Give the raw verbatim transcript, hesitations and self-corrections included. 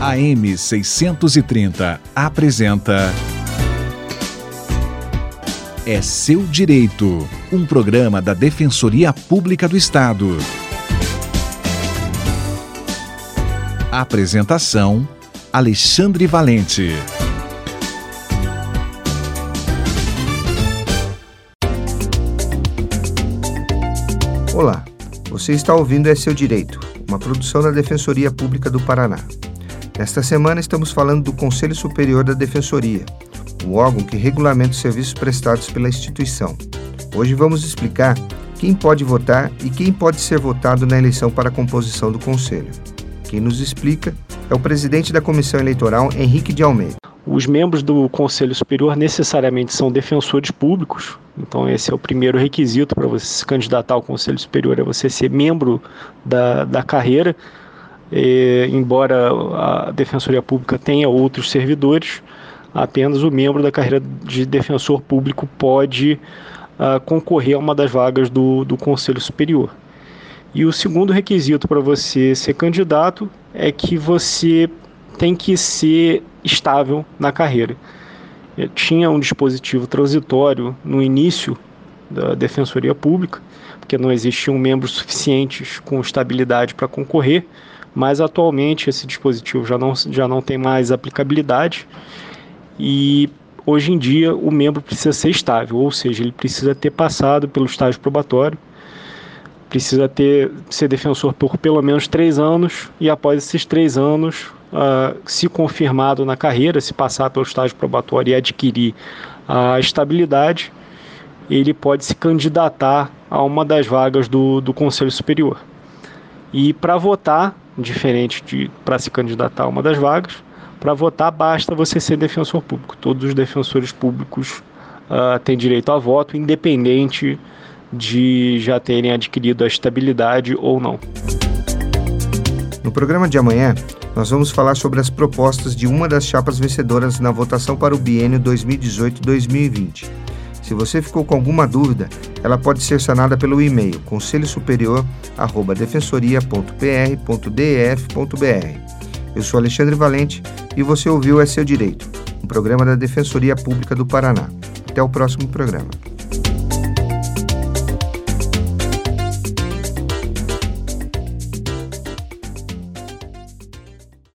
A M seiscentos e trinta apresenta É Seu Direito, um programa da Defensoria Pública do Estado. Apresentação: Alexandre Valente. Olá, você está ouvindo É Seu Direito, uma produção da Defensoria Pública do Paraná. Nesta semana estamos falando do Conselho Superior da Defensoria, o órgão que regulamenta os serviços prestados pela instituição. Hoje vamos explicar quem pode votar e quem pode ser votado na eleição para a composição do Conselho. Quem nos explica é o presidente da Comissão Eleitoral, Henrique de Almeida. Os membros do Conselho Superior necessariamente são defensores públicos, então esse é o primeiro requisito para você se candidatar ao Conselho Superior, é você ser membro da, da carreira. E, embora a Defensoria Pública tenha outros servidores, apenas o membro da carreira de defensor público pode uh, concorrer a uma das vagas do, do Conselho Superior. E o segundo requisito para você ser candidato é que você tem que ser estável na carreira. Eu tinha um dispositivo transitório no início da Defensoria Pública, porque não existiam membros suficientes com estabilidade para concorrer, mas atualmente esse dispositivo já não, já não tem mais aplicabilidade e hoje em dia o membro precisa ser estável, ou seja, ele precisa ter passado pelo estágio probatório, precisa ter, ser defensor por pelo menos três anos e após esses três anos, uh, se confirmado na carreira, se passar pelo estágio probatório e adquirir a estabilidade, ele pode se candidatar a uma das vagas do, do Conselho Superior. E para votar, diferente de para se candidatar a uma das vagas, para votar basta você ser defensor público. Todos os defensores públicos uh, têm direito a voto, independente de já terem adquirido a estabilidade ou não. No programa de amanhã, nós vamos falar sobre as propostas de uma das chapas vencedoras na votação para o biênio dois mil e dezoito a dois mil e vinte. Se você ficou com alguma dúvida, ela pode ser sanada pelo e-mail conselho superior arroba defensoria ponto p r ponto d f ponto b r. Eu sou Alexandre Valente e você ouviu É Seu Direito, um programa da Defensoria Pública do Paraná. Até o próximo programa.